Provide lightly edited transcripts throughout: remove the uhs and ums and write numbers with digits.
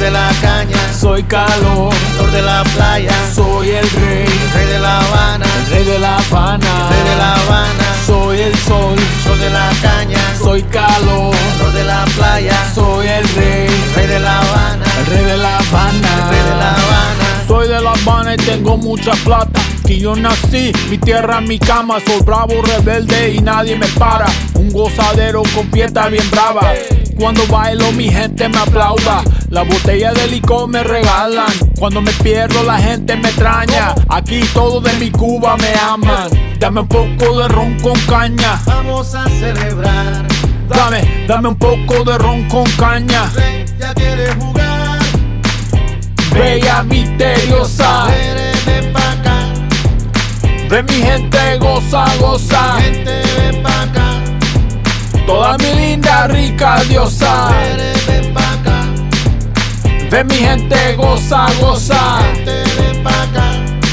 de la caña. Soy calor, Flor de la playa. soy el rey, Rey de La Habana. rey de La Habana. Rey de La Habana. Soy el sol, Sol de la caña. soy calor, Flor de la playa. soy el rey, Rey de La Habana. el rey de La Habana. Rey de La Habana. Soy de La Habana y tengo mucha plata. Que yo nací, mi tierra, mi cama. Soy bravo, rebelde y nadie me para. Un gozadero con fiesta bien brava. Cuando bailo mi gente me aplauda. La botella de licor me regalan. Cuando me pierdo la gente me extraña. Aquí todos de mi Cuba me aman. Dame un poco de ron con caña. Vamos a celebrar. Dame un poco de ron con caña. Rey ya quiere jugar. Bella misteriosa. Ven pa' acá. Ven mi gente, goza, goza. Gente, ven pa' acá. Toda mi linda, rica diosa. Ven pa' acá. Ven mi gente, goza, goza. Gente, ven pa' acá.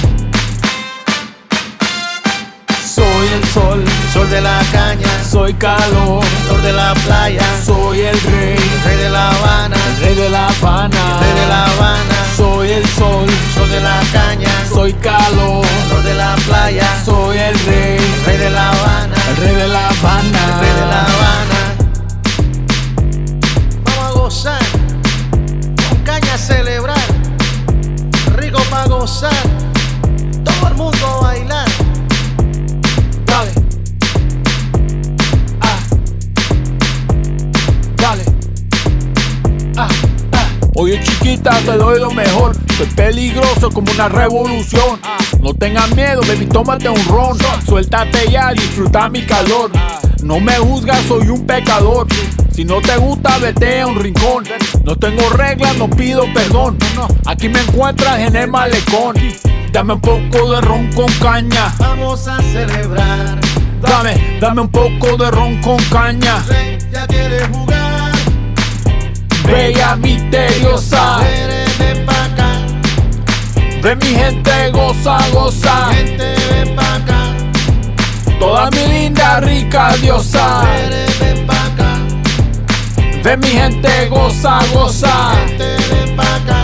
Soy el sol, Sol de la caña. soy calor, Flor de la playa. soy el rey, Rey de La Habana. rey de La Habana. Rey de La Habana. Soy el sol, Sol de la caña. soy calor, Flor de la playa. soy el rey, Rey de La Habana. el rey de La Habana. Rey de La Habana. Vamos a gozar. Con caña a celebrar. Rico pa' gozar. Todo el mundo a bailar. Dale. Dale. Oye chiquita, te doy lo mejor. Soy peligroso como una revolución. No tengas miedo, baby, tómate un ron. Suéltate ya, disfruta mi calor. No me juzgas, soy un pecador. Si no te gusta, vete a un rincón. No tengo reglas, no pido perdón. Aquí me encuentras en el malecón. Dame un poco de ron con caña. Vamos a celebrar. Dame un poco de ron con caña. Rey ya quiere jugar. Bella misteriosa. Ven pa' acá. Ven mi gente, goza, goza. Gente, ven pa' acá. Toda mi linda, rica diosa. Ven pa' acá. Ven mi gente, goza, goza. Gente, ven pa' acá.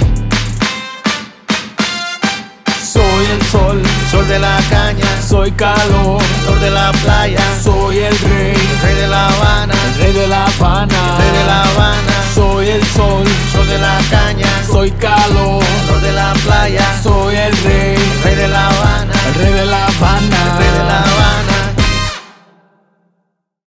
Soy el sol, Sol de la caña. soy calor, Flor de la playa. soy el rey, Rey de La Habana. rey de La Habana. Rey de La Habana. Soy el sol, Sol de la caña. soy calor, Flor de la playa. soy el rey,